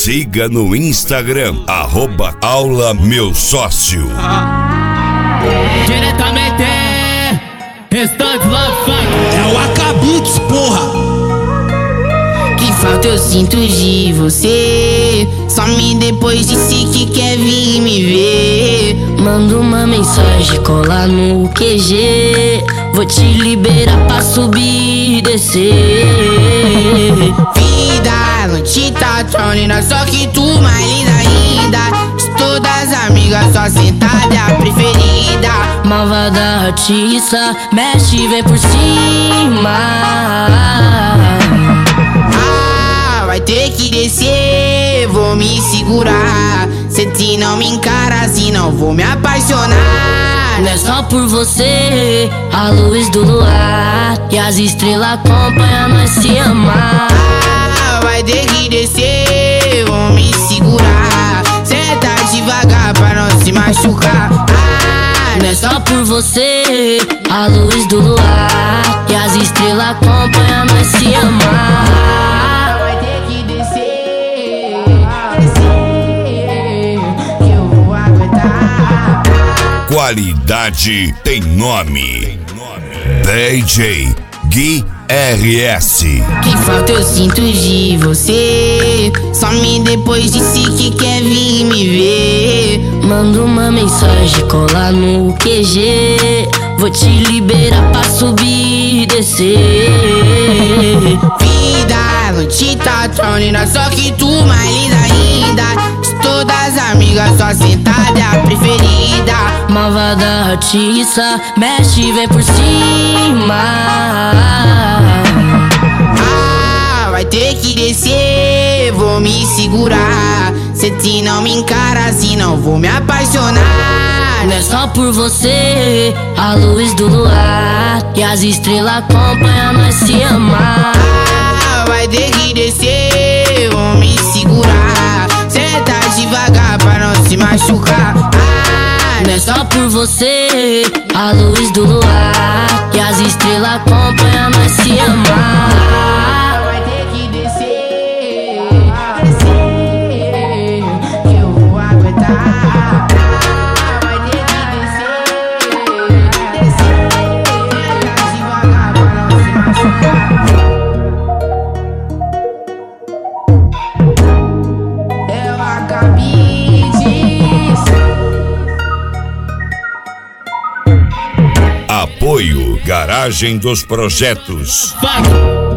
Siga no Instagram, @Aula Meu Sócio. Diretamente, Restante Love Funk. É o Acabits, porra. Que falta eu sinto de você. Some depois disse que quer vir me ver. Manda uma mensagem, cola no QG. Vou te liberar pra subir e descer. Vida, noite tá tronina, só que tu mais linda ainda. De todas as amigas, só sentada é a preferida. Malvada artista, mexe, vem por cima. Vai ter que descer, vou me segurar. Se te não me encara assim, não vou me apaixonar. Não é só por você, a luz do luar e as estrelas acompanham nós se amar. Vai ter que descer, vou me segurar. Senta devagar pra não se machucar. Não é só por você, a luz do luar e as estrelas acompanham nós se amar. Qualidade tem nome. DJ Gui RS. Que falta eu sinto de você. Some depois disse que quer vir me ver. Manda uma mensagem, cola no QG. Vou te liberar pra subir e descer. Vida, noite tá tronina, só que tu mais linda ainda. De todas as amigas, só sentada é a preferida. Malvada artista, mexe, vem por cima. Vai ter que descer, vou me segurar. Se te não me encara assim, não vou me apaixonar. Não é só por você, a luz do luar e as estrelas acompanham nós se amar. Vai ter que descer, vou me segurar. Senta devagar pra não se machucar. Não é só por você, a luz do luar e as estrelas acompanham nós se amar. Vai ter que descer, que eu vou aguentar. Vai ter que descer, devagar pra não se machucar. É o Acabits. Apoio Garagem dos Projetos. Funk.